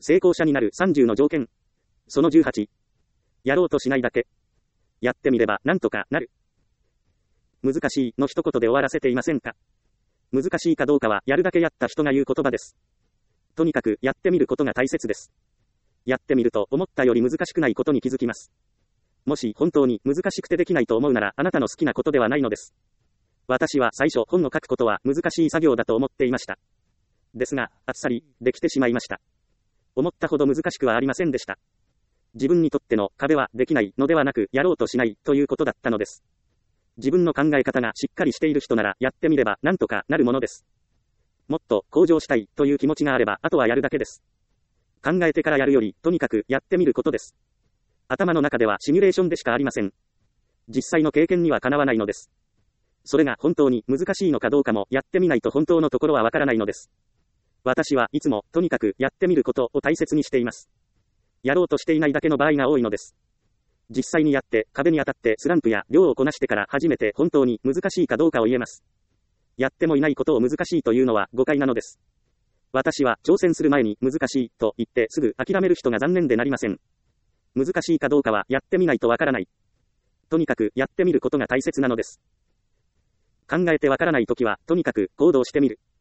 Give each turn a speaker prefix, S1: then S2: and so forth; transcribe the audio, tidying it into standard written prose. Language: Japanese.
S1: 成功者になる30の条件。その18。やろうとしないだけ。やってみればなんとかなる。難しいの一言で終わらせていませんか。難しいかどうかはやるだけやった人が言う言葉です。とにかくやってみることが大切です。やってみると思ったより難しくないことに気づきます。もし本当に難しくてできないと思うならあなたの好きなことではないのです。私は最初本を書くことは難しい作業だと思っていました。ですが、あっさりできてしまいました。思ったほど難しくはありませんでした。自分にとっての壁はできないのではなくやろうとしないということだったのです。自分の考え方がしっかりしている人ならやってみればなんとかなるものです。もっと向上したいという気持ちがあればあとはやるだけです。考えてからやるよりとにかくやってみることです。頭の中ではシミュレーションでしかありません。実際の経験にはかなわないのです。それが本当に難しいのかどうかもやってみないと本当のところはわからないのです。私はいつもとにかくやってみることを大切にしています。やろうとしていないだけの場合が多いのです。実際にやって壁に当たってスランプや量をこなしてから初めて本当に難しいかどうかを言えます。やってもいないことを難しいというのは誤解なのです。私は挑戦する前に難しいと言ってすぐ諦める人が残念でなりません。難しいかどうかはやってみないとわからない。とにかくやってみることが大切なのです。考えてわからないときはとにかく行動してみる。